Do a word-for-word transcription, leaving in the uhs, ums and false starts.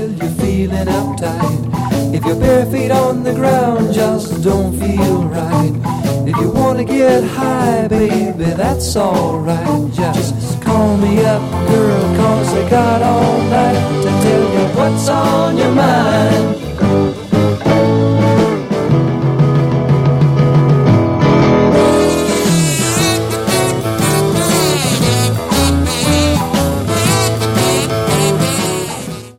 well, you're feeling uptight. If your bare feet on the ground just don't feel right. If you wanna get high, baby, that's alright. Just call me up, girl, cause I got all night to tell you what's on your mind.